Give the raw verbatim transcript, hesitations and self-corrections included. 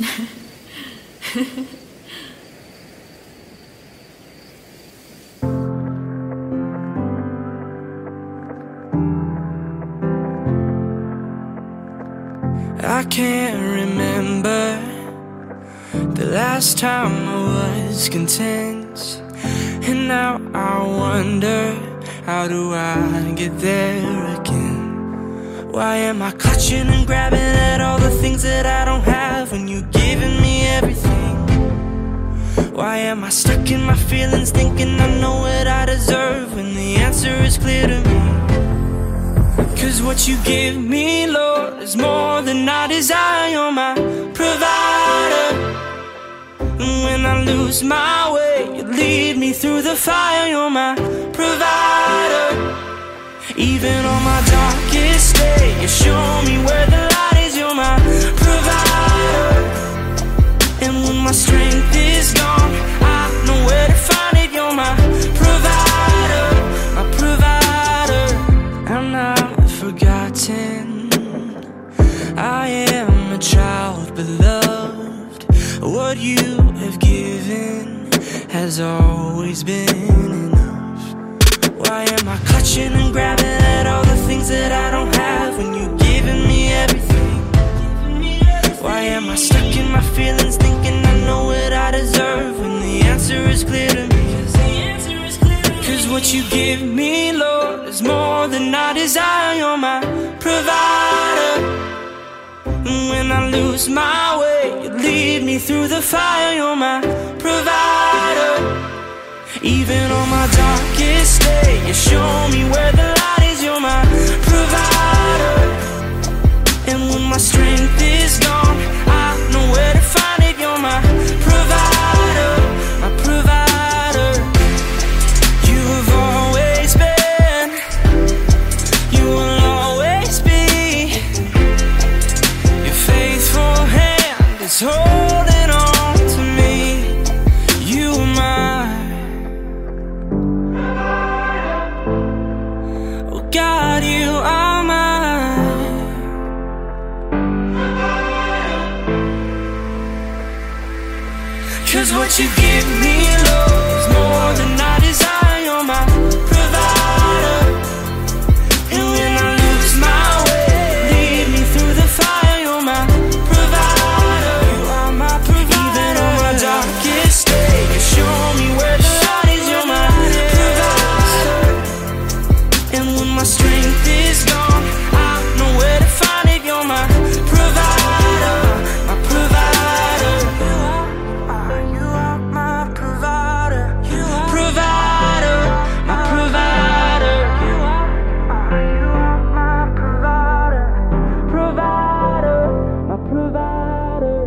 I can't remember the last time I was content, and now I wonder, how do I get there again? Why am I clutching and grabbing at all the things that I don't have when you're giving me everything? Why am I stuck in my feelings thinking I know what I deserve when the answer is clear to me? Cause what you give me, Lord, is more than I desire. You're my provider. And when I lose my way, you lead me through the fire. You're my provider. Even on my darkest day, you show me where the light is. You're my provider. And when my strength is gone, I know where to find it. You're my provider, my provider. I'm not forgotten, I am a child beloved. What you have given has always been enough. Why am I clutching and grabbing at all the things that I don't have when you're giving me everything? Why am I stuck in my feelings thinking I know what I deserve when the answer is clear to me? Cause what you give me, Lord, is more than I desire. You're my provider. And when I lose my way, you lead me through the fire. You're my provider. Even on my darkest day, you show me where the light is. You're my provider. And when my strength is gone, I know where to find it. You're my provider, my provider. You have always been, you will always be. Your faithful hand is holding on to me. You are mine. Oh God, you are mine. Cause what you give me, Lord, is more than I desire. You're my provider. And when I lose my way, lead me through the fire. You're my provider. You are my provider. Even on my darkest day, you show me where the light is. You're my provider. And when my strength is gone, I know where to find it. You're my provider, my provider. You are my provider, provider, my provider. You are my provider, provider, my provider.